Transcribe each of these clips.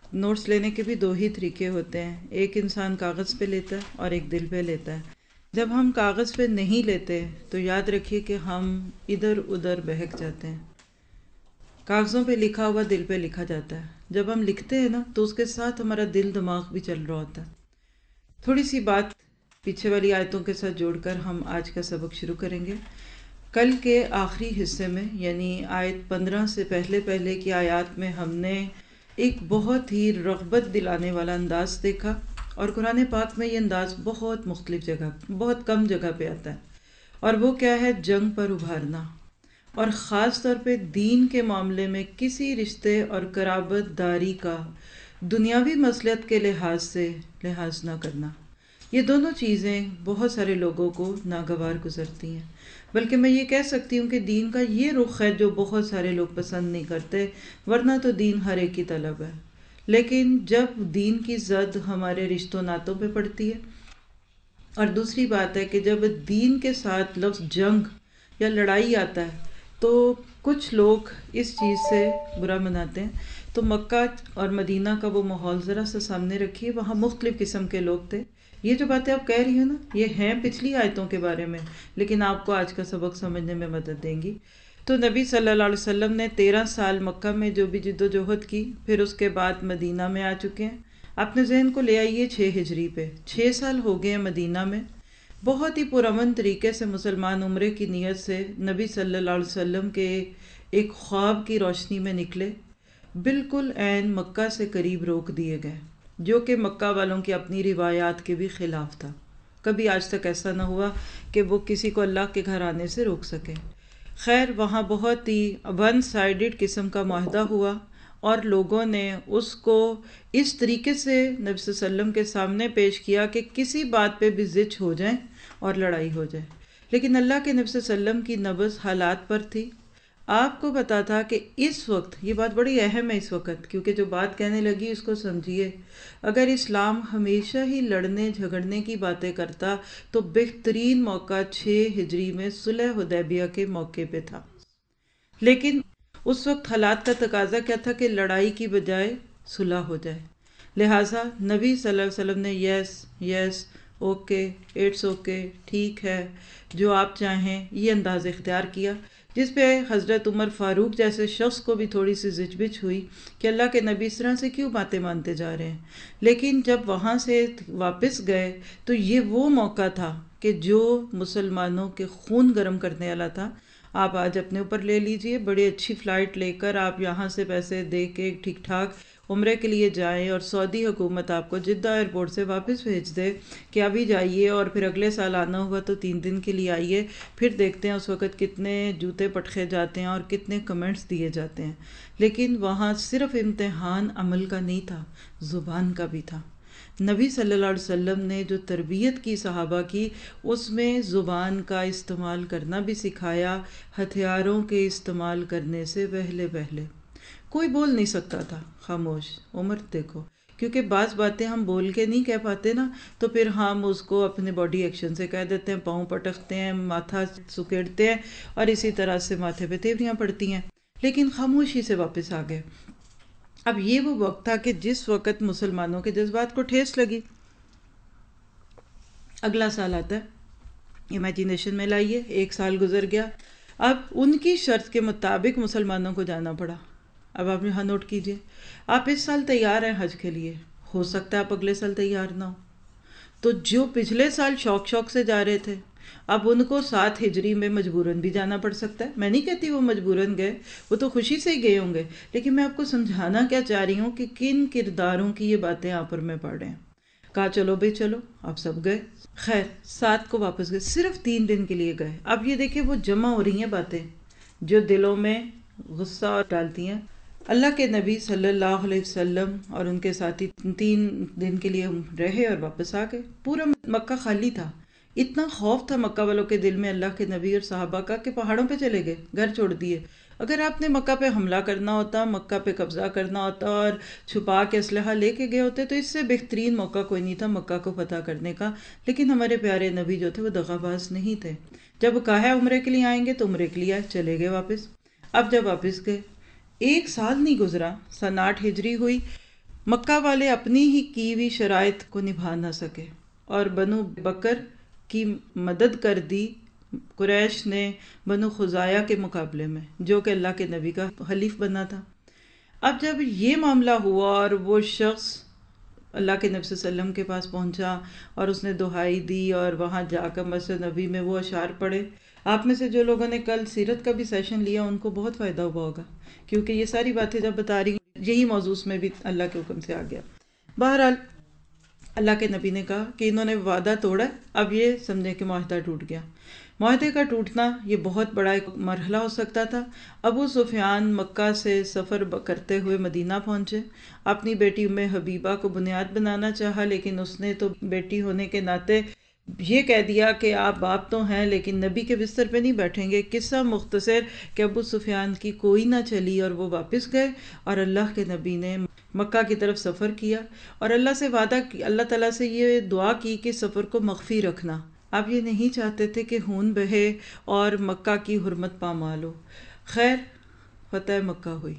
Notice لینے کے بھی دو ہی طریقے ہوتے ہیں، ایک انسان کاغذ پہ لیتا ہے اور ایک دل پہ لیتا ہے۔ جب ہم کاغذ پہ نہیں لیتے تو یاد رکھیے کہ ہم ادھر ادھر بہک جاتے ہیں۔ کاغذوں پہ لکھا ہوا دل پہ لکھا جاتا ہے، جب ہم لکھتے ہیں نا تو اس کے ساتھ ہمارا دل دماغ بھی چل رہا ہوتا ہے۔ تھوڑی سی بات پیچھے والی آیتوں کے ساتھ جوڑ کر ہم آج کا سبق شروع کریں گے۔ کل کے آخری حصے میں یعنی آیت 15 سے پہلے کی آیات میں ہم نے ایک بہت ہی رغبت دلانے والا انداز دیکھا، اور قرآن پاک میں یہ انداز بہت مختلف جگہ، بہت کم جگہ پہ آتا ہے، اور وہ کیا ہے؟ جنگ پر ابھارنا، اور خاص طور پہ دین کے معاملے میں کسی رشتے اور قرابت داری کا دنیاوی مصلحت کے لحاظ سے لحاظ نہ کرنا۔ یہ دونوں چیزیں بہت سارے لوگوں کو ناگوار گزرتی ہیں، بلکہ میں یہ کہہ سکتی ہوں کہ دین کا یہ رخ ہے جو بہت سارے لوگ پسند نہیں کرتے، ورنہ تو دین ہر ایک کی طلب ہے۔ لیکن جب دین کی زد ہمارے رشتوں ناتوں پہ پڑتی ہے، اور دوسری بات ہے کہ جب دین کے ساتھ لفظ جنگ یا لڑائی آتا ہے تو کچھ لوگ اس چیز سے برا مناتے ہیں۔ تو مکہ اور مدینہ کا وہ ماحول ذرا سا سامنے رکھیے، وہاں مختلف قسم کے لوگ تھے۔ یہ جو باتیں آپ کہہ رہی ہو نا، یہ ہیں پچھلی آیتوں کے بارے میں، لیکن آپ کو آج کا سبق سمجھنے میں مدد دیں گی۔ تو نبی صلی اللہ علیہ وسلم نے 13 سال مکہ میں جو بھی جد و جہد کی، پھر اس کے بعد مدینہ میں آ چکے ہیں۔ اپنے ذہن کو لے آئیے 6 ہجری پہ، 6 سال ہو گئے ہیں مدینہ میں۔ بہت ہی پرامن طریقے سے مسلمان عمرے کی نیت سے نبی صلی اللہ علیہ وسلم کے ایک خواب کی روشنی میں نکلے، بالکل عین مکہ سے قریب روک دیے گئے، جو کہ مکہ والوں کی اپنی روایات کے بھی خلاف تھا۔ کبھی آج تک ایسا نہ ہوا کہ وہ کسی کو اللہ کے گھر آنے سے روک سکے۔ خیر، وہاں بہت ہی ون سائیڈڈ قسم کا معاہدہ ہوا، اور لوگوں نے اس کو اس طریقے سے نبی صلی اللہ علیہ وسلم کے سامنے پیش کیا کہ کسی بات پہ بھی زچ ہو جائیں اور لڑائی ہو جائے۔ لیکن اللہ کے نبی صلی اللہ علیہ وسلم کی نبض حالات پر تھی۔ آپ کو پتا تھا کہ اس وقت یہ بات بڑی اہم ہے، اس وقت، کیونکہ جو بات کہنے لگی اس کو سمجھیے۔ اگر اسلام ہمیشہ ہی لڑنے جھگڑنے کی باتیں کرتا تو بہترین موقع 6 ہجری میں صلح حدیبیہ کے موقع پہ تھا، لیکن اس وقت حالات کا تقاضا کیا تھا کہ لڑائی کی بجائے صلح ہو جائے۔ لہٰذا نبی صلی اللہ علیہ وسلم نے yes yes, okay, it's okay, ٹھیک ہے، جو آپ چاہیں، یہ انداز اختیار کیا، جس پہ حضرت عمر فاروق جیسے شخص کو بھی تھوڑی سی زچ بچ ہوئی کہ اللہ کے نبی اس طرح سے کیوں باتیں مانتے جا رہے ہیں۔ لیکن جب وہاں سے واپس گئے تو یہ وہ موقع تھا کہ جو مسلمانوں کے خون گرم کرنے والا تھا۔ آپ آج اپنے اوپر لے لیجئے، بڑی اچھی فلائٹ لے کر آپ یہاں سے پیسے دے کے ٹھیک ٹھاک عمرے کے لیے جائیں، اور سعودی حکومت آپ کو جدہ ایئرپورٹ سے واپس بھیج دے کہ ابھی جائیے اور پھر اگلے سال آنا ہوگا تو 3 دن کے لیے آئیے، پھر دیکھتے ہیں اس وقت کتنے جوتے پٹخے جاتے ہیں اور کتنے کمنٹس دیے جاتے ہیں۔ لیکن وہاں صرف امتحان عمل کا نہیں تھا، زبان کا بھی تھا۔ نبی صلی اللہ علیہ وسلم نے جو تربیت کی صحابہ کی، اس میں زبان کا استعمال کرنا بھی سکھایا، ہتھیاروں کے استعمال کرنے سے پہلے۔ کوئی بول نہیں سکتا تھا، خاموش۔ عمر دیکھو، کیونکہ بعض باتیں ہم بول کے نہیں کہہ پاتے نا، تو پھر ہم اس کو اپنے باڈی ایکشن سے کہہ دیتے ہیں، پاؤں پٹکتے ہیں، ماتھا سکیڑتے ہیں، اور اسی طرح سے ماتھے پہ تیوریاں پڑتی ہیں، لیکن خاموشی سے واپس آ گئے۔ اب یہ وہ وقت تھا کہ جس وقت مسلمانوں کے جذبات کو ٹھیس لگی۔ اگلا سال آتا ہے، امیجینیشن میں لائیے، 1 سال گزر گیا، اب ان کی شرط کے مطابق مسلمانوں کو جانا پڑا۔ اب آپ یہاں نوٹ کیجئے، آپ اس سال تیار ہیں حج کے لیے، ہو سکتا ہے آپ اگلے سال تیار نہ ہو۔ تو جو پچھلے سال شوق سے جا رہے تھے، اب ان کو 7 ہجری میں مجبوراً بھی جانا پڑ سکتا ہے۔ میں نہیں کہتی وہ مجبوراً گئے، وہ تو خوشی سے ہی گئے ہوں گے، لیکن میں آپ کو سمجھانا کیا چاہ رہی ہوں کہ کن کرداروں کی یہ باتیں آپ پر میں پڑھ رہے ہیں۔ کہا چلو بھائی چلو، آپ سب گئے۔ خیر، 7 کو واپس گئے، صرف 3 دن کے لیے گئے۔ اب یہ دیکھیں وہ جمع ہو رہی ہیں باتیں جو دلوں میں غصہ ڈالتی ہیں۔ اللہ کے نبی صلی اللہ علیہ وسلم اور ان کے ساتھی 3 دن کے لیے رہے اور واپس آ گئے۔ پورا مکہ خالی تھا۔ اتنا خوف تھا مکہ والوں کے دل میں اللہ کے نبی اور صحابہ کا کہ پہاڑوں پہ چلے گئے، گھر چھوڑ دیے۔ اگر آپ نے مکہ پہ حملہ کرنا ہوتا، مکہ پہ قبضہ کرنا ہوتا اور چھپا کے اسلحہ لے کے گئے ہوتے تو اس سے بہترین موقع کوئی نہیں تھا مکہ کو فتح کرنے کا۔ لیکن ہمارے پیارے نبی جو تھے وہ دغا باز نہیں تھے۔ جب کہا ہے عمرے کے لیے آئیں گے تو عمرے کے لیے چلے گئے واپس۔ اب جب واپس گئے، 1 سال نہیں گزرا، سن 8 ہجری ہوئی، مکہ والے اپنی ہی کی ہوئی شرائط کو نبھا نہ سکے اور بنو بکر کی مدد کر دی قریش نے بنو خزاعہ کے مقابلے میں، جو کہ اللہ کے نبی کا حلیف بنا تھا۔ اب جب یہ معاملہ ہوا اور وہ شخص اللہ کے نبی صلی اللہ علیہ وسلم کے پاس پہنچا اور اس نے دہائی دی اور وہاں جا کر مسجد نبی میں وہ اشعار پڑھے، آپ میں سے جو لوگوں نے کل سیرت کا بھی سیشن لیا ان کو بہت فائدہ ہوا ہوگا، کیونکہ یہ ساری باتیں جب بتا رہی ہوں یہی موضوع میں بھی اللہ کے حکم سے آ گیا۔ بہرحال اللہ کے نبی نے کہا کہ انہوں نے وعدہ توڑا، اب یہ سمجھیں کہ معاہدہ ٹوٹ گیا۔ معاہدے کا ٹوٹنا یہ بہت بڑا ایک مرحلہ ہو سکتا تھا۔ ابو سفیان مکہ سے سفر کرتے ہوئے مدینہ پہنچے، اپنی بیٹی ام حبیبہ کو بنیاد بنانا چاہا، لیکن اس نے تو بیٹی ہونے کے ناطے یہ کہہ دیا کہ آپ باپ تو ہیں لیکن نبی کے بستر پہ نہیں بیٹھیں گے۔ قصہ مختصر کہ ابو سفیان کی کوئی نہ چلی اور وہ واپس گئے، اور اللہ کے نبی نے مکہ کی طرف سفر کیا اور اللہ سے وعدہ کی، اللہ تعالیٰ سے یہ دعا کی کہ سفر کو مخفی رکھنا۔ آپ یہ نہیں چاہتے تھے کہ خون بہے اور مکہ کی حرمت پامال ہو۔ خیر، فتح مکہ ہوئی،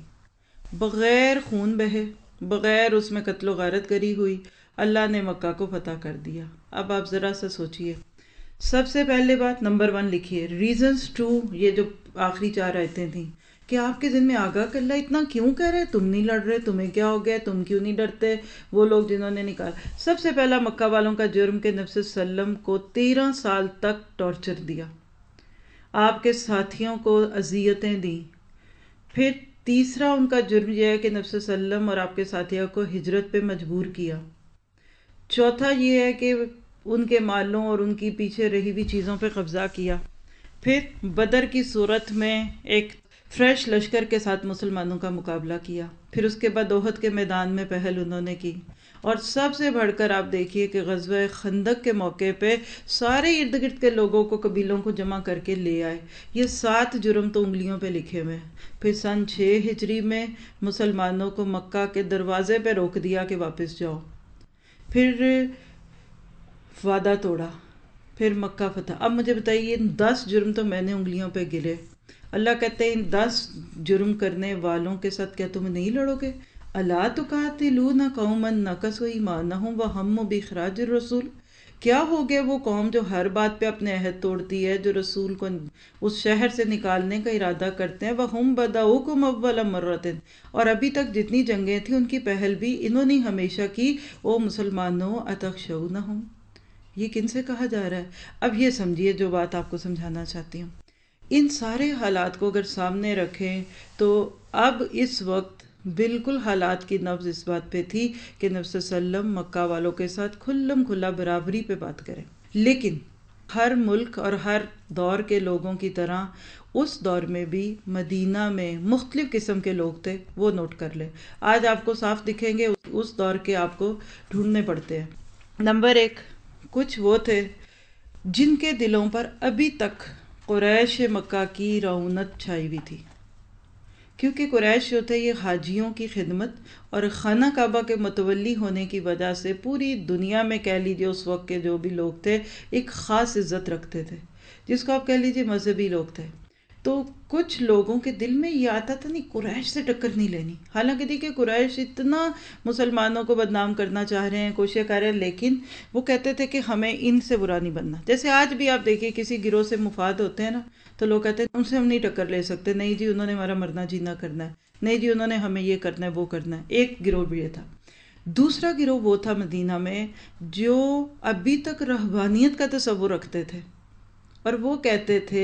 بغیر خون بہے، بغیر اس میں قتل و غارت گری ہوئی، اللہ نے مکہ کو فتح کر دیا۔ اب آپ ذرا سا سوچئے، سب سے پہلے بات نمبر 1 لکھیے، ریزنز ٹو، یہ جو آخری 4 آیتیں تھیں کہ آپ کے ذہن میں آگاہ کہ اللہ اتنا کیوں کہہ رہے، تم نہیں لڑ رہے، تمہیں کیا ہو گیا، تم کیوں نہیں ڈرتے، وہ لوگ جنہوں نے نکالا۔ سب سے پہلا مکہ والوں کا جرم کہ نبی صلی اللہ علیہ وسلم کو 13 سال تک ٹارچر دیا، آپ کے ساتھیوں کو اذیتیں دیں۔ پھر تیسرا ان کا جرم یہ ہے کہ نبی صلی اللہ علیہ وسلم اور آپ کے ساتھیوں کو ہجرت پہ مجبور کیا۔ چوتھا یہ ہے کہ ان کے مالوں اور ان کی پیچھے رہی ہوئی چیزوں پہ قبضہ کیا۔ پھر بدر کی صورت میں ایک فریش لشکر کے ساتھ مسلمانوں کا مقابلہ کیا، پھر اس کے بعد احد کے میدان میں پہل انہوں نے کی، اور سب سے بڑھ کر آپ دیکھیے کہ غزوہ خندق کے موقع پہ سارے ارد گرد کے لوگوں کو، قبیلوں کو جمع کر کے لے آئے۔ یہ 7 جرم تو انگلیوں پہ لکھے ہوئے ہیں۔ پھر سن 6 ہجری میں مسلمانوں کو مکہ کے دروازے پہ روک دیا کہ واپس جاؤ۔ پھر وعدہ توڑا، پھر مکہ فتح۔ اب مجھے بتائیے، 10 جرم تو میں نے انگلیوں پہ گرے، اللہ کہتے ہیں ان 10 جرم کرنے والوں کے ساتھ کیا تم نہیں لڑو گے؟ الا تقاتلون قوما نکثوا ایمانہم وہموا باخراج الرسول، کیا ہو گیا وہ قوم جو ہر بات پہ اپنے عہد توڑتی ہے، جو رسول کو اس شہر سے نکالنے کا ارادہ کرتے ہیں، وہم بدؤکم اول مرۃ، اور ابھی تک جتنی جنگیں تھیں ان کی پہل بھی انہوں نے ہمیشہ کی۔ او مسلمانوں اتخشونہم، یہ کن سے کہا جا رہا ہے؟ اب یہ سمجھیے جو بات آپ کو سمجھانا چاہتی ہوں، ان سارے حالات کو اگر سامنے رکھیں تو اب اس وقت بالکل حالات کی نبض اس بات پہ تھی کہ نبی صلی اللہ علیہ وسلم مکہ والوں کے ساتھ کھلم کھلا برابری پہ بات کریں، لیکن ہر ملک اور ہر دور کے لوگوں کی طرح اس دور میں بھی مدینہ میں مختلف قسم کے لوگ تھے، وہ نوٹ کر لیں۔ آج آپ کو صاف دکھیں گے، اس دور کے آپ کو ڈھونڈنے پڑتے ہیں۔ نمبر 1، کچھ وہ تھے جن کے دلوں پر ابھی تک قریش مکہ کی رعونت چھائی ہوئی تھی، کیونکہ قریش جو تھے یہ حاجیوں کی خدمت اور خانہ کعبہ کے متولی ہونے کی وجہ سے پوری دنیا میں کہہ لیجیے اس وقت کے جو بھی لوگ تھے ایک خاص عزت رکھتے تھے، جس کو آپ کہہ لیجیے مذہبی لوگ تھے۔ تو کچھ لوگوں کے دل میں یہ آتا تھا نہیں، قریش سے ٹکر نہیں لینی، حالانکہ دیکھیں قریش اتنا مسلمانوں کو بدنام کرنا چاہ رہے ہیں، کوشش کر رہے ہیں، لیکن وہ کہتے تھے کہ ہمیں ان سے برا نہیں بننا۔ جیسے آج بھی آپ دیکھیں کسی گروہ سے مفاد ہوتے ہیں نا، تو لوگ کہتے ہیں ان سے ہم نہیں ٹکر لے سکتے، نہیں جی انہوں نے ہمارا مرنا جینا کرنا ہے، نہیں جی انہوں نے ہمیں یہ کرنا ہے وہ کرنا ہے۔ ایک گروہ بھی یہ تھا۔ دوسرا گروہ وہ تھا مدینہ میں جو ابھی تک رہبانیت کا تصور رکھتے تھے، اور وہ کہتے تھے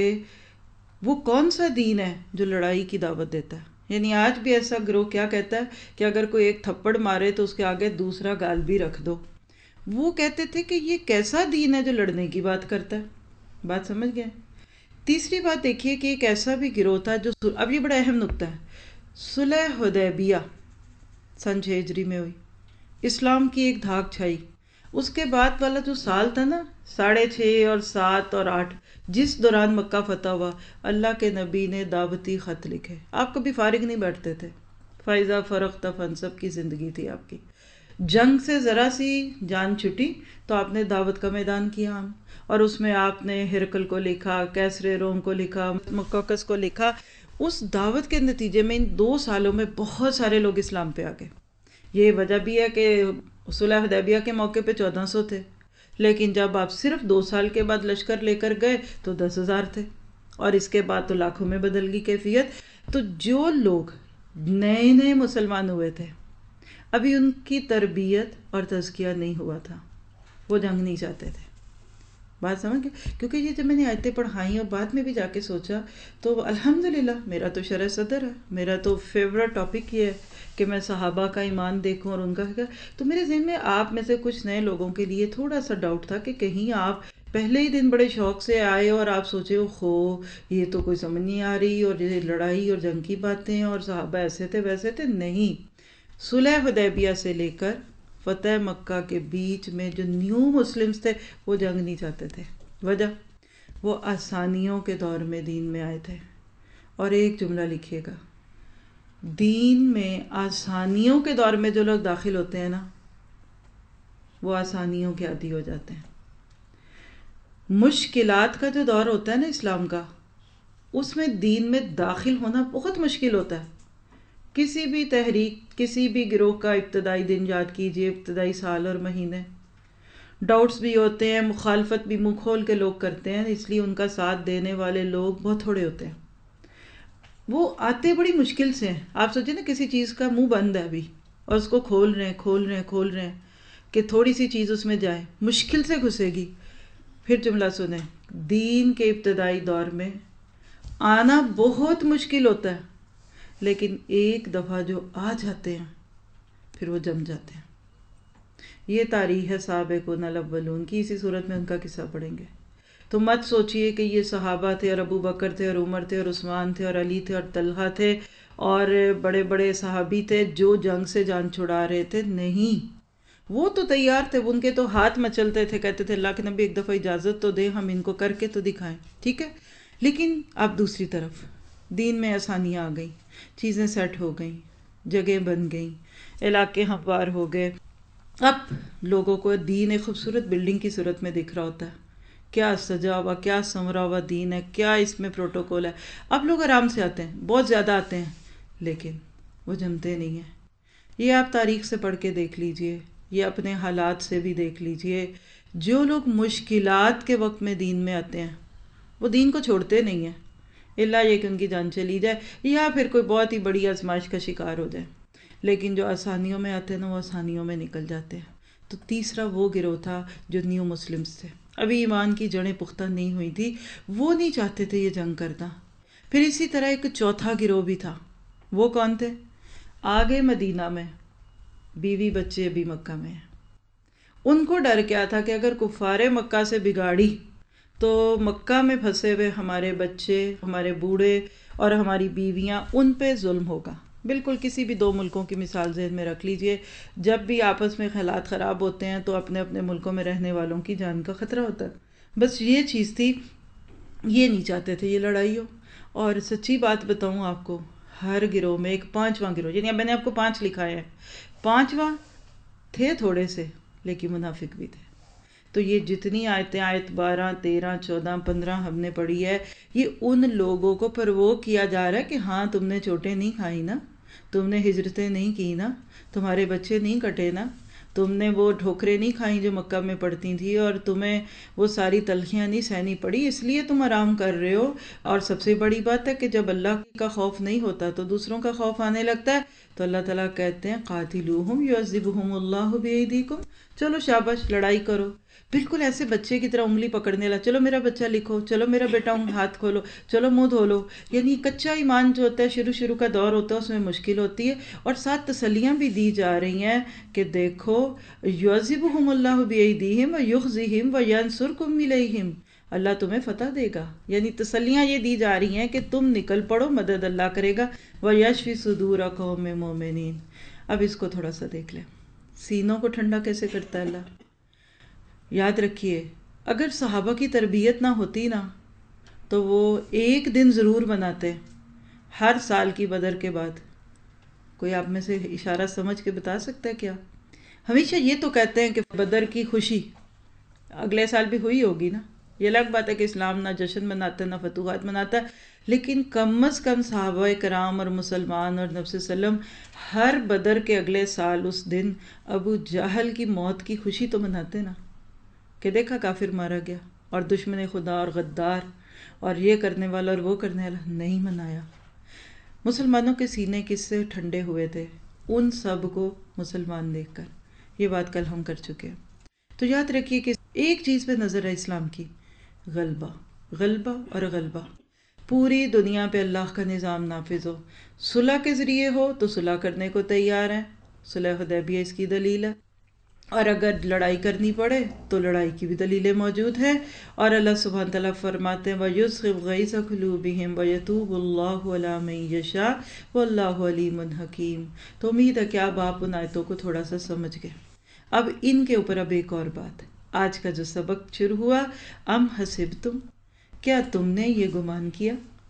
وہ کون سا دین ہے جو لڑائی کی دعوت دیتا ہے؟ یعنی آج بھی ایسا گروہ کیا کہتا ہے کہ اگر کوئی ایک تھپڑ مارے تو اس کے آگے دوسرا گال بھی رکھ دو۔ وہ کہتے تھے کہ یہ کیسا دین ہے جو لڑنے کی بات کرتا ہے؟ بات سمجھ گئے؟ تیسری بات دیکھیے کہ ایک ایسا بھی گروہ تھا جو، اب یہ بڑا اہم نقطہ ہے، صلح حدیبیہ سن 6 ہجری میں ہوئی، اسلام کی ایک دھاک چھائی۔ اس کے بعد والا جو سال تھا نا، 6.5 اور 7 اور 8، جس دوران مکہ فتح ہوا، اللہ کے نبی نے دعوتی خط لکھے۔ آپ کبھی فارغ نہیں بیٹھتے تھے، فائزہ فرغت فانصب کی زندگی تھی آپ کی۔ جنگ سے ذرا سی جان چھٹی تو آپ نے دعوت کا میدان کیا عام، اور اس میں آپ نے ہرقل کو لکھا، کیسر روم کو لکھا، مقوقس کو لکھا۔ اس دعوت کے نتیجے میں ان 2 سالوں میں بہت سارے لوگ اسلام پہ آ گئے۔ یہ وجہ بھی ہے کہ صلح حدیبیہ کے موقع پہ 1400 تھے، لیکن جب آپ صرف 2 سال کے بعد لشکر لے کر گئے تو 10,000 تھے، اور اس کے بعد تو لاکھوں میں بدل گئی کیفیت۔ تو جو لوگ نئے نئے مسلمان ہوئے تھے، ابھی ان کی تربیت اور تزکیہ نہیں ہوا تھا، وہ جنگ نہیں چاہتے تھے۔ بات سمجھ گئے؟ کیونکہ یہ جب میں نے آیتیں پڑھائیں اور بعد میں بھی جا کے سوچا تو الحمدللہ میرا تو شرح صدر ہے، میرا تو فیورٹ ٹاپک یہ ہے کہ میں صحابہ کا ایمان دیکھوں اور ان کا کیا۔ تو میرے ذہن میں آپ میں سے کچھ نئے لوگوں کے لیے تھوڑا سا ڈاؤٹ تھا کہ کہیں آپ پہلے ہی دن بڑے شوق سے آئے اور آپ سوچے خو یہ تو کوئی سمجھ نہیں آ رہی، اور یہ لڑائی اور جنگ کی باتیں اور صحابہ ایسے تھے ویسے تھے۔ نہیں، صلح حدیبیہ سے لے کر فتح مکہ کے بیچ میں جو نیو مسلمز تھے وہ جنگ نہیں چاہتے تھے۔ وجہ وہ آسانیوں کے دور میں دین میں آئے تھے۔ اور ایک جملہ لکھیے گا، دین میں آسانیوں کے دور میں جو لوگ داخل ہوتے ہیں نا، وہ آسانیوں کے عادی ہو جاتے ہیں۔ مشکلات کا جو دور ہوتا ہے نا اسلام کا، اس میں دین میں داخل ہونا بہت مشکل ہوتا ہے۔ کسی بھی تحریک، کسی بھی گروہ کا ابتدائی دن یاد کیجئے، ابتدائی سال اور مہینے، ڈاؤٹس بھی ہوتے ہیں، مخالفت بھی منہ کھول کے لوگ کرتے ہیں، اس لیے ان کا ساتھ دینے والے لوگ بہت تھوڑے ہوتے ہیں۔ وہ آتے بڑی مشکل سے ہیں۔ آپ سوچیں نا کسی چیز کا منہ بند ہے ابھی اور اس کو کھول رہے ہیں کہ تھوڑی سی چیز اس میں جائے، مشکل سے گھسے گی۔ پھر جملہ سنیں، دین کے ابتدائی دور میں آنا بہت مشکل ہوتا ہے، لیکن ایک دفعہ جو آ جاتے ہیں پھر وہ جم جاتے ہیں۔ یہ تاریخ ہے سابقون الاولون کی، اسی صورت میں ان کا قصہ پڑھیں گے۔ تو مت سوچئے کہ یہ صحابہ تھے اور ابو بکر تھے اور عمر تھے اور عثمان تھے اور علی تھے اور طلحہ تھے اور بڑے بڑے صحابی تھے جو جنگ سے جان چھڑا رہے تھے۔ نہیں، وہ تو تیار تھے، ان کے تو ہاتھ مچلتے تھے، کہتے تھے اللہ کے نبی ایک دفعہ اجازت تو دے، ہم ان کو کر کے تو دکھائیں، ٹھیک ہے۔ لیکن اب دوسری طرف دین میں آسانیاں آ گئیں، چیزیں سیٹ ہو گئیں، جگہیں بن گئیں، علاقے ہموار ہو گئے۔ اب لوگوں کو دین ایک خوبصورت بلڈنگ کی صورت میں دکھ رہا ہوتا ہے، کیا سجا ہوا، کیا سنورا ہوا دین ہے، کیا اس میں پروٹوکول ہے۔ اب لوگ آرام سے آتے ہیں، بہت زیادہ آتے ہیں، لیکن وہ جمتے نہیں ہیں۔ یہ آپ تاریخ سے پڑھ کے دیکھ لیجئے، یہ اپنے حالات سے بھی دیکھ لیجئے۔ جو لوگ مشکلات کے وقت میں دین میں آتے ہیں وہ دین کو چھوڑتے نہیں ہیں، الا یہ کہ ان کی جان چلی جائے یا پھر کوئی بہت ہی بڑی آزمائش کا شکار ہو جائے۔ لیکن جو آسانیوں میں آتے ہیں نا، وہ آسانیوں میں نکل جاتے ہیں۔ تو تیسرا وہ گروہ تھا جو نیو مسلمز تھے، ابھی ایمان کی جڑیں پختہ نہیں ہوئی تھی، وہ نہیں چاہتے تھے یہ جنگ کرنا۔ پھر اسی طرح ایک چوتھا گروہ بھی تھا، وہ کون تھے؟ آگے مدینہ میں بیوی بچے ابھی مکہ میں ہیں۔ ان کو ڈر کیا تھا کہ اگر کفار مکہ سے بگاڑی تو مکہ میں پھنسے ہوئے ہمارے بچے، ہمارے بوڑھے اور ہماری بیویاں، ان پہ ظلم ہوگا۔ بالکل کسی بھی دو ملکوں کی مثال ذہن میں رکھ لیجئے، جب بھی آپس میں خیالات خراب ہوتے ہیں تو اپنے اپنے ملکوں میں رہنے والوں کی جان کا خطرہ ہوتا ہے۔ بس یہ چیز تھی، یہ نہیں چاہتے تھے یہ لڑائی ہو۔ اور سچی بات بتاؤں آپ کو، ہر گروہ میں ایک پانچواں گروہ، یعنی اب میں نے آپ کو 5 لکھائے ہیں، پانچواں تھے تھوڑے سے لیکن منافق بھی تھے۔ تو یہ جتنی آیتیں، آیت 12، 13، 14، 15 ہم نے پڑھی ہے، یہ ان لوگوں کو پرووک کیا جا رہا ہے کہ ہاں تم نے چوٹیں نہیں کھائی نا، تم نے ہجرتیں نہیں کی نا، تمہارے بچے نہیں کٹے نا، تم نے وہ ٹھوکریں نہیں کھائیں جو مکہ میں پڑتی تھی، اور تمہیں وہ ساری تلخیاں نہیں سہنی پڑی، اس لیے تم آرام کر رہے ہو۔ اور سب سے بڑی بات ہے کہ جب اللہ کا خوف نہیں ہوتا تو دوسروں کا خوف آنے لگتا ہے، تو اللہ تعالیٰ کہتے ہیں قاتلوہم یعذبہم اللہ بایدیکم، چلو شاباش لڑائی کرو۔ بالکل ایسے بچے کی طرح انگلی پکڑنے لگا، چلو میرا بچہ لکھو، چلو میرا بیٹا ہاتھ کھولو، چلو منہ دھو لو۔ یعنی کچا ایمان جو ہوتا ہے، شروع کا دور ہوتا ہے، اس میں مشکل ہوتی ہے، اور ساتھ تسلیاں بھی دی جا رہی ہیں کہ دیکھو یعذبہم اللہ بایدیہم ویخزیہم وینصرکم الیہم، اللہ تمہیں فتح دے گا۔ یعنی تسلیاں یہ دی جا رہی ہیں کہ تم نکل پڑو، مدد اللہ کرے گا۔ ویشفی صدور قوم مومنین۔ اب اس کو تھوڑا سا دیکھ لیں، سینوں کو ٹھنڈا کیسے کرتا ہے اللہ۔ یاد رکھیے، اگر صحابہ کی تربیت نہ ہوتی نا تو وہ ایک دن ضرور مناتے ہر سال کی بدر کے بعد۔ کوئی آپ میں سے اشارہ سمجھ کے بتا سکتا ہے کیا؟ ہمیشہ یہ تو کہتے ہیں کہ بدر کی خوشی اگلے سال بھی ہوئی ہوگی نا، یہ الگ بات ہے کہ اسلام نہ جشن مناتا ہے نہ فتوحات مناتا ہے، لیکن کم از کم صحابہ کرام اور مسلمان اور نبی صلی اللہ علیہ وسلم ہر بدر کے اگلے سال اس دن ابو جہل کی موت کی خوشی تو مناتے نا، کہ دیکھا کافر مارا گیا، اور دشمن خدا اور غدار اور یہ کرنے والا اور وہ کرنے والا نہیں منایا۔ مسلمانوں کے سینے کس سے ٹھنڈے ہوئے تھے؟ ان سب کو مسلمان دیکھ کر۔ یہ بات کل ہم کر چکے ہیں۔ تو یاد رکھیے کہ ایک چیز پہ نظر ہے اسلام کی، غلبہ، غلبہ اور غلبہ۔ پوری دنیا پہ اللہ کا نظام نافذ ہو، صلح کے ذریعے ہو تو صلح کرنے کو تیار ہیں، صلح حدیبیہ اس کی دلیل ہے، اور اگر لڑائی کرنی پڑے تو لڑائی کی بھی دلیلیں موجود ہیں، اور اللہ سبحانہ تعالیٰ فرماتے ہیں وَيُسْغِبْ غَيْظَ قُلُوبِهِمْ وَيَتُوبُ اللَّهُ عَلَىٰ مَن يَشَاءُ وَاللَّهُ عَلِيمٌ حَكِيمٌ۔ تو امید ہے کہ آپ ان آیتوں کو تھوڑا سا سمجھ گئے۔ اب ان کے اوپر اب ایک اور بات، آج کا جو سبق شروع ہوا، ام حسبتم، کیا تم نے یہ گمان کیا،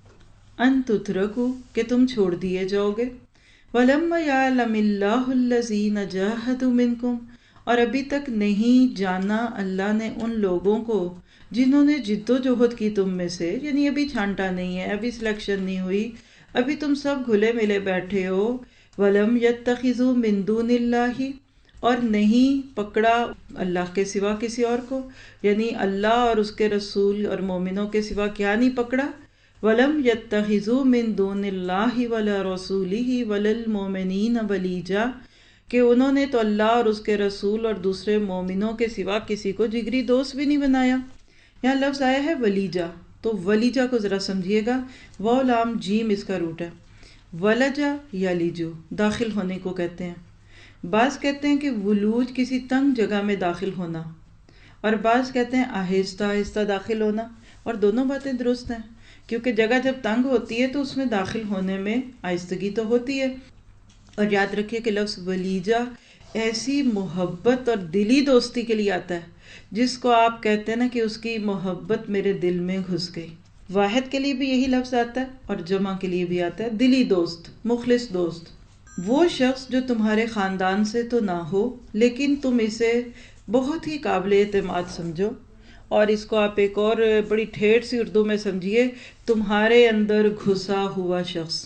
ان تترکو، کہ تم چھوڑ دیے جاؤ گے، وَلَمَّا يَعْلَمِ اللَّهُ الَّذِينَ جَاهَدُوا مِنْكُمْ، اور ابھی تک نہیں جانا اللہ نے ان لوگوں کو جنہوں نے جد و جہد کی تم میں سے، یعنی ابھی چھانٹا نہیں ہے، ابھی سلیکشن نہیں ہوئی، ابھی تم سب گھلے ملے بیٹھے ہو، وَلَمْ يَتَّخِذُوا مِن دُونِ اللَّهِ، اور نہیں پکڑا اللہ کے سوا کسی اور کو، یعنی اللہ اور اس کے رسول اور مومنوں کے سوا کیا نہیں پکڑا، وَلَمْ يَتَّخِذُوا مِن دُونِ اللَّهِ وَلَا رَسُولِهِ وَلَا الْمُؤْمِنِينَ وَلِيجًا، کہ انہوں نے تو اللہ اور اس کے رسول اور دوسرے مومنوں کے سوا کسی کو جگری دوست بھی نہیں بنایا۔ یہاں لفظ آیا ہے ولیجا، تو ولیجا کو ذرا سمجھیے گا، واو لام جیم اس کا روٹ ہے، ولجا یا لیجو، داخل ہونے کو کہتے ہیں۔ بعض کہتے ہیں کہ ولوج کسی تنگ جگہ میں داخل ہونا، اور بعض کہتے ہیں آہستہ آہستہ داخل ہونا، اور دونوں باتیں درست ہیں، کیونکہ جگہ جب تنگ ہوتی ہے تو اس میں داخل ہونے میں آہستگی تو ہوتی ہے۔ اور یاد رکھیے کہ لفظ ولیجہ ایسی محبت اور دلی دوستی کے لیے آتا ہے جس کو آپ کہتے ہیں نا کہ اس کی محبت میرے دل میں گھس گئی۔ واحد کے لیے بھی یہی لفظ آتا ہے اور جمع کے لیے بھی آتا ہے، دلی دوست، مخلص دوست، وہ شخص جو تمہارے خاندان سے تو نہ ہو لیکن تم اسے بہت ہی قابل اعتماد سمجھو، اور اس کو آپ ایک اور بڑی ٹھیٹھ سی اردو میں سمجھیے، تمہارے اندر گھسا ہوا شخص،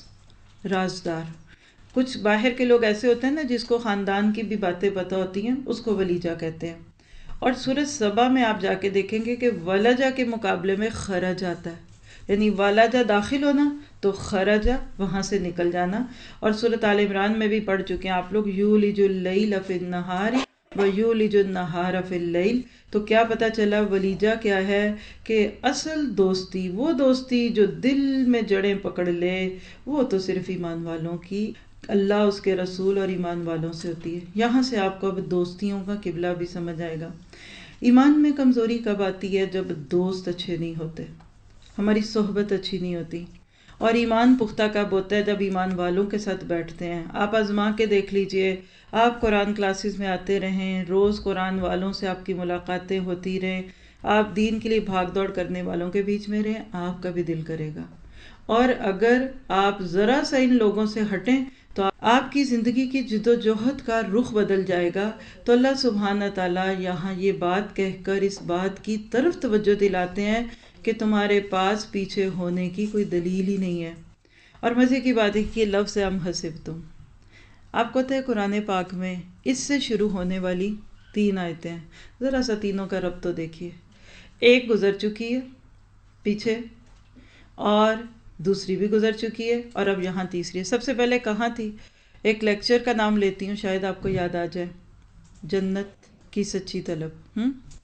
رازدار۔ کچھ باہر کے لوگ ایسے ہوتے ہیں نا جس کو خاندان کی بھی باتیں پتہ ہوتی ہیں، اس کو ولیجہ کہتے ہیں۔ اور سورۃ سبا میں آپ جا کے دیکھیں گے کہ ولجہ کے مقابلے میں خرج آتا ہے، یعنی ولجہ داخل ہونا تو خرجہ وہاں سے نکل جانا۔ اور سورۃ آل عمران میں بھی پڑھ چکے ہیں آپ لوگ، یولج اللیل فی النہار ویولج النہار فی اللیل۔ تو کیا پتہ چلا ولیجہ کیا ہے کہ اصل دوستی، وہ دوستی جو دل میں جڑیں پکڑ لے، وہ تو صرف ایمان والوں کی اللہ اس کے رسول اور ایمان والوں سے ہوتی ہے۔ یہاں سے آپ کو اب دوستیوں کا قبلہ بھی سمجھ آئے گا۔ ایمان میں کمزوری کب آتی ہے؟ جب دوست اچھے نہیں ہوتے، ہماری صحبت اچھی نہیں ہوتی۔ اور ایمان پختہ کب ہوتا ہے؟ جب ایمان والوں کے ساتھ بیٹھتے ہیں۔ آپ آزما کے دیکھ لیجئے، آپ قرآن کلاسز میں آتے رہیں، روز قرآن والوں سے آپ کی ملاقاتیں ہوتی رہیں، آپ دین کے لیے بھاگ دوڑ کرنے والوں کے بیچ میں رہیں، آپ کا بھی دل کرے گا۔ اور اگر آپ ذرا سا ان لوگوں سے ہٹیں تو آپ کی زندگی کی جد و جہد کا رخ بدل جائے گا۔ تو اللہ سبحانہ تعالیٰ یہاں یہ بات کہہ کر اس بات کی طرف توجہ دلاتے ہیں کہ تمہارے پاس پیچھے ہونے کی کوئی دلیل ہی نہیں ہے۔ اور مزے کی بات ہے کہ لفظ ام حسبتم، آپ کو پتہ ہے قرآن پاک میں اس سے شروع ہونے والی 3 آیتیں ہیں، ذرا سا تینوں کا ربط تو دیکھیے۔ ایک گزر چکی ہے پیچھے، اور دوسری بھی گزر چکی ہے، اور اب یہاں تیسری ہے۔ سب سے پہلے کہاں تھی؟ ایک لیکچر کا نام لیتی ہوں، شاید آپ کو یاد آ جائے، جنت کی سچی طلب،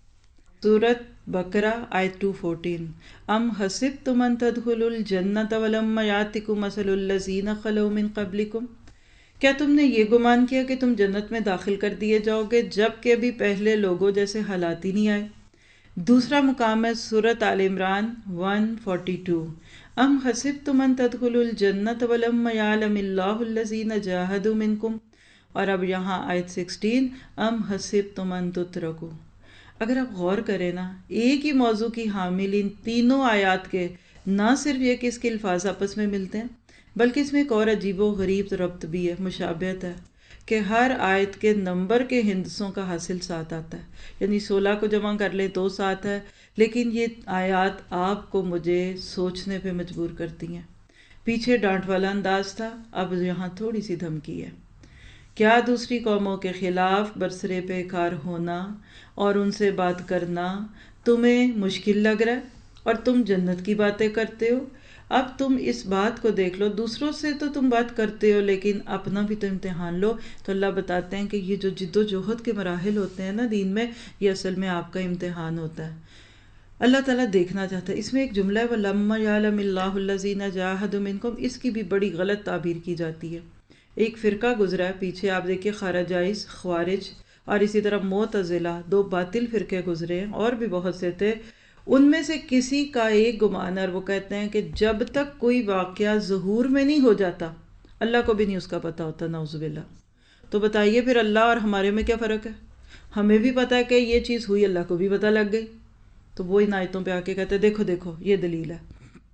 سورۃ بقرہ آیت 214، ام حسبتم ان تدخلوا الجنۃ ولما یاتکم مثل الذین خلوا من قبلکم، کیا تم نے یہ گمان کیا کہ تم جنت میں داخل کر دیے جاؤ گے جبکہ ابھی پہلے لوگوں جیسے حالات ہی نہیں آئے؟ دوسرا مقام ہے سورۃ آل عمران 142، ام حسبتم ان تدخلوا الجنۃ ولما یعلم اللہ الذین جاہدوا منکم، اور اب یہاں آیت 16، ام حسبتم ان تترکوا۔ اگر آپ غور کریں نا، ایک ہی موضوع کی حامل ان تینوں آیات کے نہ صرف یہ کہ اس کے الفاظ آپس میں ملتے ہیں، بلکہ اس میں ایک اور عجیب و غریب ربط بھی ہے، مشابہت ہے، کہ ہر آیت کے نمبر کے ہندسوں کا حاصل 7 آتا ہے، یعنی 16 کو جمع کر لیں تو 7 ہے، لیکن یہ آیات آپ کو مجھے سوچنے پہ مجبور کرتی ہیں۔ پیچھے ڈانٹ والا انداز تھا، اب یہاں تھوڑی سی دھمکی ہے۔ کیا دوسری قوموں کے خلاف برسرے پہ کار ہونا اور ان سے بات کرنا تمہیں مشکل لگ رہا ہے اور تم جنت کی باتیں کرتے ہو؟ اب تم اس بات کو دیکھ لو، دوسروں سے تو تم بات کرتے ہو لیکن اپنا بھی تو امتحان لو۔ تو اللہ بتاتے ہیں کہ یہ جو جد و جہد کے مراحل ہوتے ہیں نا دین میں، یہ اصل میں آپ کا امتحان ہوتا ہے۔ اللہ تعالیٰ دیکھنا چاہتا ہے۔ اس میں ایک جملہ ہے وَلَمَّا يَعْلَمِ اللَّهُ الَّذِينَ جَاهَدُوا مِنكُمْ، اس کی بھی بڑی غلط تعبیر کی جاتی ہے۔ ایک فرقہ گزرا ہے پیچھے، آپ دیکھیے خارجائز، خوارج اور اسی طرح معتزلہ، 2 باطل فرقے گزرے ہیں، اور بھی بہت سے تھے۔ ان میں سے کسی کا ایک گمان ہے اور وہ کہتے ہیں کہ جب تک کوئی واقعہ ظہور میں نہیں ہو جاتا اللہ کو بھی نہیں اس کا پتہ ہوتا، نعوذ باللہ۔ تو بتائیے پھر اللہ اور ہمارے میں کیا فرق ہے؟ ہمیں بھی پتہ ہے کہ یہ چیز ہوئی، اللہ کو بھی پتہ لگ گئی، تو وہ ان آیتوں پہ آ کے کہتے ہیں دیکھو دیکھو یہ دلیل ہے۔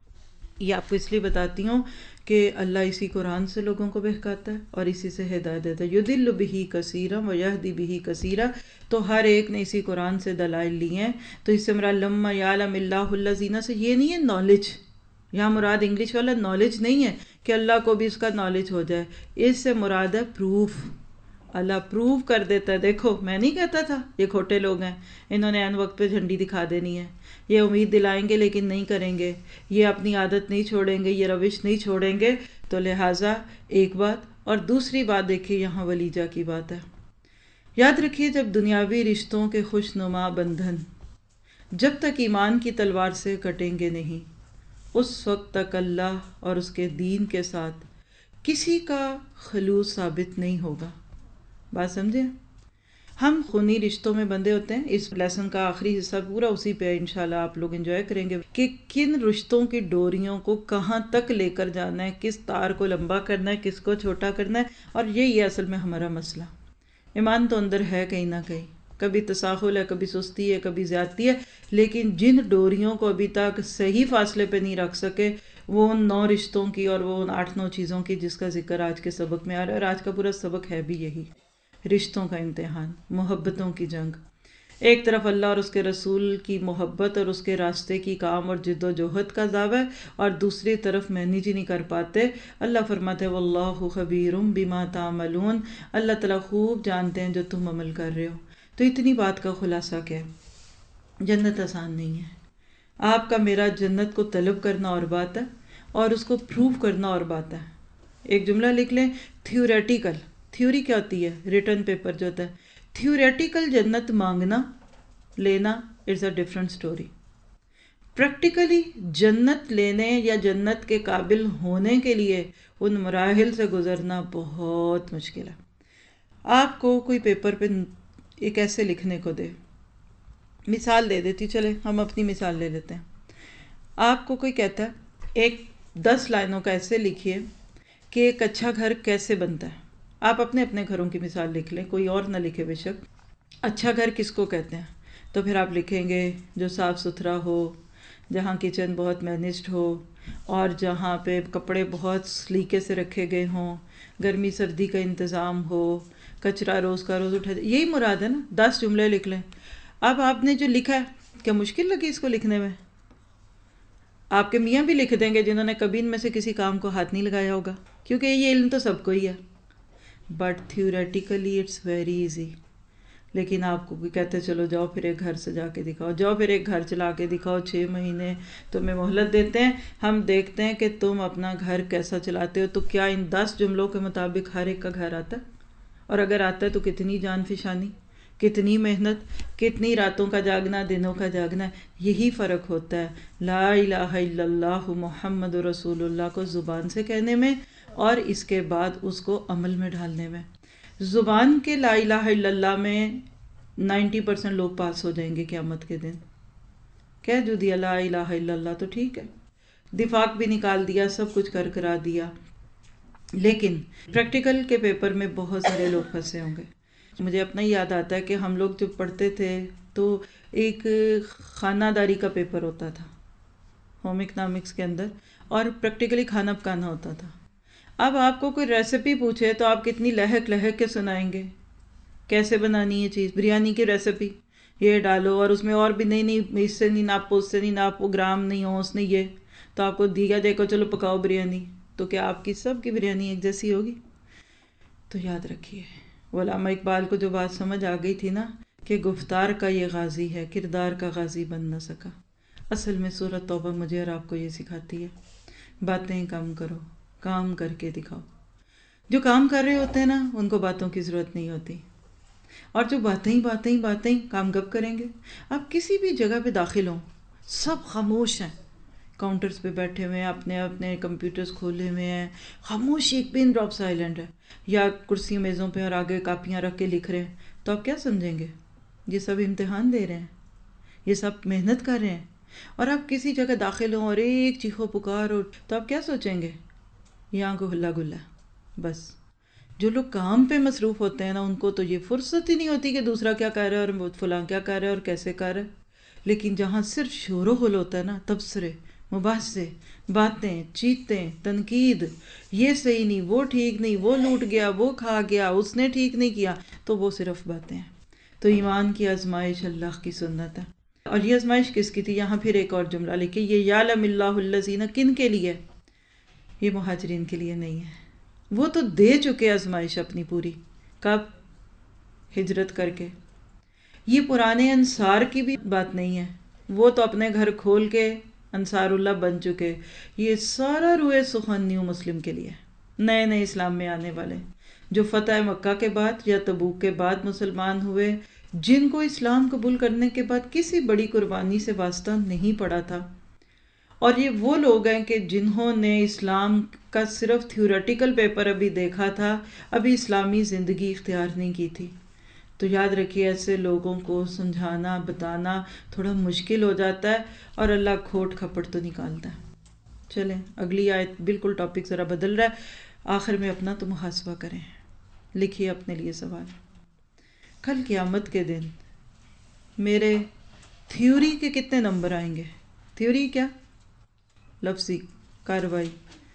یہ آپ کو اس لیے بتاتی ہوں کہ اللہ اسی قرآن سے لوگوں کو بہکاتا ہے اور اسی سے ہدایت دیتا ہے۔ یُضِلُّ بِهِ کثیرا وَیَہْدِی بِهِ کثیرا، تو ہر ایک نے اسی قرآن سے دلائل لی ہیں۔ تو اس سے مراد لما یعلم اللہ الذین سے یہ نہیں ہے نالج، یہاں مراد انگلش والا نالج نہیں ہے کہ اللہ کو بھی اس کا نالج ہو جائے، اس سے مراد ہے پروف۔ اللہ پروف کر دیتا ہے، دیکھو میں نہیں کہتا تھا یہ کھوٹے لوگ ہیں، انہوں نے عین وقت پہ جھنڈی دکھا دینی ہے، یہ امید دلائیں گے لیکن نہیں کریں گے، یہ اپنی عادت نہیں چھوڑیں گے، یہ روش نہیں چھوڑیں گے۔ تو لہٰذا ایک بات، اور دوسری بات دیکھیے یہاں ولیجہ کی بات ہے۔ یاد رکھیے جب دنیاوی رشتوں کے خوش نما بندھن جب تک ایمان کی تلوار سے کٹیں گے نہیں، اس وقت تک اللہ اور اس کے دین کے ساتھ کسی کا خلوص ثابت نہیں ہوگا۔ بات سمجھے؟ ہم خونی رشتوں میں بندھے ہوتے ہیں۔ اس لیسن کا آخری حصہ پورا اسی پہ انشاءاللہ آپ لوگ انجوائے کریں گے کہ کن رشتوں کی ڈوریوں کو کہاں تک لے کر جانا ہے، کس تار کو لمبا کرنا ہے، کس کو چھوٹا کرنا ہے، اور یہی ہے اصل میں ہمارا مسئلہ۔ ایمان تو اندر ہے کہیں نہ کہیں، کبھی تساہل ہے، کبھی سستی ہے، کبھی زیادتی ہے، لیکن جن ڈوریوں کو ابھی تک صحیح فاصلے پہ نہیں رکھ سکے وہ ان 9 رشتوں کی اور وہ ان 8-9 چیزوں کی جس کا ذکر آج کے سبق میں آ رہا ہے، اور آج کا پورا سبق ہے بھی یہی، رشتوں کا امتحان، محبتوں کی جنگ۔ ایک طرف اللہ اور اس کے رسول کی محبت اور اس کے راستے کی کام اور جد و جہد کا دعویٰ ہے، اور دوسری طرف مینیج ہی نہیں کر پاتے۔ اللہ فرماتے ہیں واللہ خبیر بما تعملون، اللہ تعالیٰ خوب جانتے ہیں جو تم عمل کر رہے ہو۔ تو اتنی بات کا خلاصہ کیا ہے؟ جنت آسان نہیں ہے۔ آپ کا میرا جنت کو طلب کرنا اور بات ہے، اور اس کو پروف کرنا اور بات ہے۔ ایک جملہ لکھ لیں، تھیوریٹیکل، تھیوری کیا ہوتی ہے؟ ریٹن پیپر جو ہوتا ہے۔ تھیوریٹیکل جنت مانگنا لینا it's a different story. Practically جنت لینے یا جنت کے قابل ہونے کے لیے ان مراحل سے گزرنا بہت مشکل ہے۔ آپ کو کوئی پیپر پہ ایک ایسے لکھنے کو دے، مثال دے دیتی، چلے ہم اپنی مثال لے لیتے ہیں۔ آپ کو کوئی کہتا ہے ایک 10 لائنوں کا ایسے لکھیے کہ ایک اچھا گھر کیسے بنتا ہے۔ آپ اپنے اپنے گھروں کی مثال لکھ لیں، کوئی اور نہ لکھے بے شک۔ اچھا گھر کس کو کہتے ہیں؟ تو پھر آپ لکھیں گے جو صاف ستھرا ہو، جہاں کچن بہت مینجڈ ہو، اور جہاں پہ کپڑے بہت سلیقے سے رکھے گئے ہوں، گرمی سردی کا انتظام ہو، کچرا روز کا روز اٹھا، یہی مراد ہے نا۔ 10 جملے لکھ لیں۔ اب آپ نے جو لکھا ہے کیا مشکل لگی اس کو لکھنے میں؟ آپ کے میاں بھی لکھ دیں گے جنہوں نے کبھی ان میں سے کسی کام کو ہاتھ نہیں لگایا ہوگا، کیونکہ یہ علم تو سب کو ہی ہے۔ But theoretically it's very easy. لیکن آپ کو بھی کہتے چلو جاؤ پھر ایک گھر سجا کے دکھاؤ، جاؤ پھر ایک گھر چلا کے دکھاؤ، 6 مہینے تمہیں مہلت دیتے ہیں، ہم دیکھتے ہیں کہ تم اپنا گھر کیسا چلاتے ہو۔ تو کیا ان 10 جملوں کے مطابق ہر ایک کا گھر آتا ہے؟ اور اگر آتا ہے تو کتنی جان فشانی، کتنی محنت، کتنی راتوں کا جاگنا، دنوں کا جاگنا۔ یہی فرق ہوتا ہے لا الہ الا اللہ محمد رسول اللہ کو زبان سے کہنے میں اور اس کے بعد اس کو عمل میں ڈھالنے میں۔ زبان کے لا الہ الا اللہ میں 90% لوگ پاس ہو جائیں گے قیامت کے دن، کہہ جو دیا لا الہ الا اللہ تو ٹھیک ہے، دفاق بھی نکال دیا، سب کچھ کرا دیا، لیکن پریکٹیکل کے پیپر میں بہت سارے لوگ پھنسے ہوں گے۔ مجھے اپنا ہی یاد آتا ہے کہ ہم لوگ جب پڑھتے تھے تو ایک خانہ داری کا پیپر ہوتا تھا ہوم اکنامکس کے اندر، اور پریکٹیکلی کھانا پکانا ہوتا تھا۔ اب آپ کو کوئی ریسیپی پوچھے تو آپ کتنی لہک لہک کے سنائیں گے کیسے بنانی ہے چیز. بریانی کی ریسیپی یہ ڈالو اور اس میں اور بھی نہیں اس سے نہیں ناپو اس سے نہیں ناپو گرام نہیں اونس نہیں یہ تو آپ کو دیا دیکھو چلو پکاؤ بریانی. تو کیا آپ کی سب کی بریانی ایک جیسی ہوگی؟ تو یاد رکھیے علامہ اقبال کو جو بات سمجھ آ گئی تھی نا کہ گفتار کا یہ غازی ہے کردار کا غازی بن نہ سکا. اصل میں سورۃ توبہ مجھے اور آپ کو یہ سکھاتی ہے باتیں کم کرو کام کر کے دکھاؤ. جو کام کر رہے ہوتے ہیں نا ان کو باتوں کی ضرورت نہیں ہوتی اور جو باتیں کام کب کریں گے. آپ کسی بھی جگہ پہ داخل ہوں سب خاموش ہیں کاؤنٹرز پہ بیٹھے ہوئے ہیں اپنے اپنے کمپیوٹرز کھولے ہوئے ہیں خاموشی ایک پن ڈراپ سائلنٹ ہے یا کرسی میزوں پہ اور آگے کاپیاں رکھ کے لکھ رہے ہیں تو آپ کیا سمجھیں گے یہ سب امتحان دے رہے ہیں یہ سب محنت کر رہے ہیں. اور آپ کسی جگہ داخل ہوں اور ایک چیخو پکار ہو تو آپ کیا سوچیں گے یہاں کو ہلا گلا. بس جو لوگ کام پہ مصروف ہوتے ہیں نا ان کو تو یہ فرصت ہی نہیں ہوتی کہ دوسرا کیا کہہ رہا ہے اور فلاں کیا کہہ رہا ہے اور کیسے کہہ رہا ہے. لیکن جہاں صرف شور و غل ہوتا ہے نا تبصرے مباحثے باتیں چیخیں تنقید یہ صحیح نہیں وہ ٹھیک نہیں وہ لوٹ گیا وہ کھا گیا اس نے ٹھیک نہیں کیا تو وہ صرف باتیں ہیں. تو ایمان کی آزمائش اللہ کی سنت ہے. اور یہ آزمائش کس کی تھی؟ یہاں پھر ایک اور جملہ لکھے یہ یعلم اللہ الذین کن کے لیے؟ یہ مہاجرین کے لیے نہیں ہے. وہ تو دے چکے آزمائش اپنی پوری. کب؟ ہجرت کر کے. یہ پرانے انصار کی بھی بات نہیں ہے وہ تو اپنے گھر کھول کے انصار اللہ بن چکے. یہ سارا روئے سخن نیو مسلم کے لیے نئے نئے اسلام میں آنے والے جو فتح مکہ کے بعد یا تبوک کے بعد مسلمان ہوئے جن کو اسلام قبول کرنے کے بعد کسی بڑی قربانی سے واسطہ نہیں پڑا تھا. اور یہ وہ لوگ ہیں کہ جنہوں نے اسلام کا صرف تھیوریٹیکل پیپر ابھی دیکھا تھا ابھی اسلامی زندگی اختیار نہیں کی تھی. تو یاد رکھیے ایسے لوگوں کو سمجھانا بتانا تھوڑا مشکل ہو جاتا ہے اور اللہ کھوٹ کھپٹ تو نکالتا ہے. چلیں اگلی آیت بالکل ٹاپک ذرا بدل رہا ہے. آخر میں اپنا تو محاسبہ کریں. لکھیے اپنے لیے سوال کل قیامت کے دن میرے تھیوری کے کتنے نمبر آئیں گے؟ تھیوری کیا؟ لفظی کاروائی.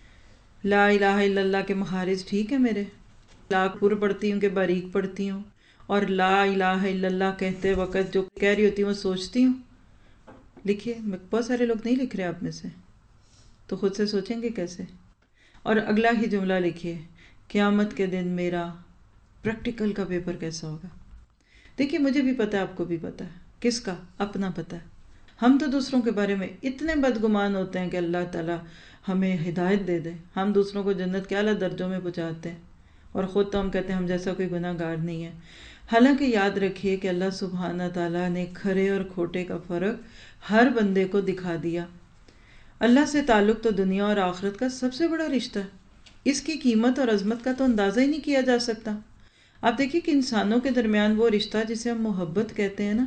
لا الہ الا اللہ کے مخارج ٹھیک ہے میرے لاکھ پر پڑھتی ہوں کہ باریک پڑھتی ہوں اور لا الہ الا اللہ کہتے وقت جو کہہ رہی ہوتی ہوں وہ سوچتی ہوں. لکھیے بہت سارے لوگ نہیں لکھ رہے آپ میں سے تو خود سے سوچیں گے کیسے. اور اگلا ہی جملہ لکھیے قیامت کے دن میرا پریکٹیکل کا پیپر کیسا ہوگا. دیکھیے مجھے بھی پتہ ہے آپ کو بھی پتہ ہے. کس کا؟ اپنا پتہ ہے. ہم تو دوسروں کے بارے میں اتنے بدگمان ہوتے ہیں کہ اللہ تعالیٰ ہمیں ہدایت دے دے. ہم دوسروں کو جنت کے اعلیٰ درجوں میں پہنچاتے ہیں اور خود تو ہم کہتے ہیں ہم جیسا کوئی گناہ گار نہیں ہے. حالانکہ یاد رکھیے کہ اللہ سبحانہ تعالیٰ نے کھرے اور کھوٹے کا فرق ہر بندے کو دکھا دیا. اللہ سے تعلق تو دنیا اور آخرت کا سب سے بڑا رشتہ ہے. اس کی قیمت اور عظمت کا تو اندازہ ہی نہیں کیا جا سکتا. آپ دیکھیے کہ انسانوں کے درمیان وہ رشتہ جسے ہم محبت کہتے ہیں نا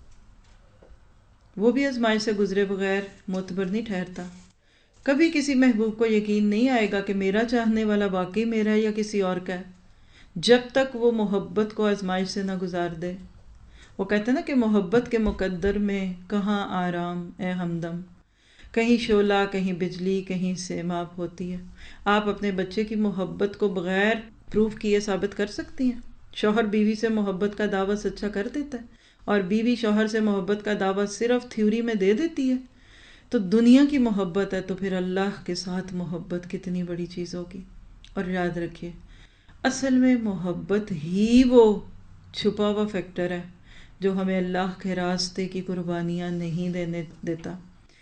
وہ بھی آزمائش سے گزرے بغیر معتبر نہیں ٹھہرتا. کبھی کسی محبوب کو یقین نہیں آئے گا کہ میرا چاہنے والا واقعی میرا ہے یا کسی اور کا ہے جب تک وہ محبت کو آزمائش سے نہ گزار دے. وہ کہتے ہیں نا کہ محبت کے مقدر میں کہاں آرام اے ہمدم کہیں شعلہ کہیں بجلی کہیں سیماب ہوتی ہے. آپ اپنے بچے کی محبت کو بغیر پروف کیے ثابت کر سکتی ہیں. شوہر بیوی سے محبت کا دعویٰ سچا کر دیتا ہے اور بیوی شوہر سے محبت کا دعویٰ صرف تھیوری میں دے دیتی ہے. تو دنیا کی محبت ہے تو پھر اللہ کے ساتھ محبت کتنی بڑی چیز ہوگی. اور یاد رکھیے اصل میں محبت ہی وہ چھپا ہوا فیکٹر ہے جو ہمیں اللہ کے راستے کی قربانیاں نہیں دینے دیتا.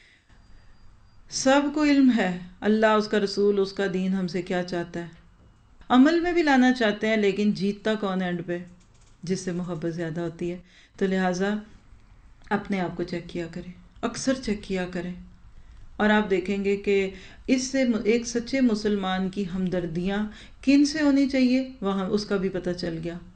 سب کو علم ہے اللہ اس کا رسول اس کا دین ہم سے کیا چاہتا ہے. عمل میں بھی لانا چاہتے ہیں لیکن جیتتا کون ہے اینڈ پہ؟ جس سے محبت زیادہ ہوتی ہے. تو لہٰذا اپنے آپ کو چیک کیا کریں اکثر چیک کیا کریں اور آپ دیکھیں گے کہ اس سے ایک سچے مسلمان کی ہمدردیاں کن سے ہونی چاہیے وہاں اس کا بھی پتہ چل گیا.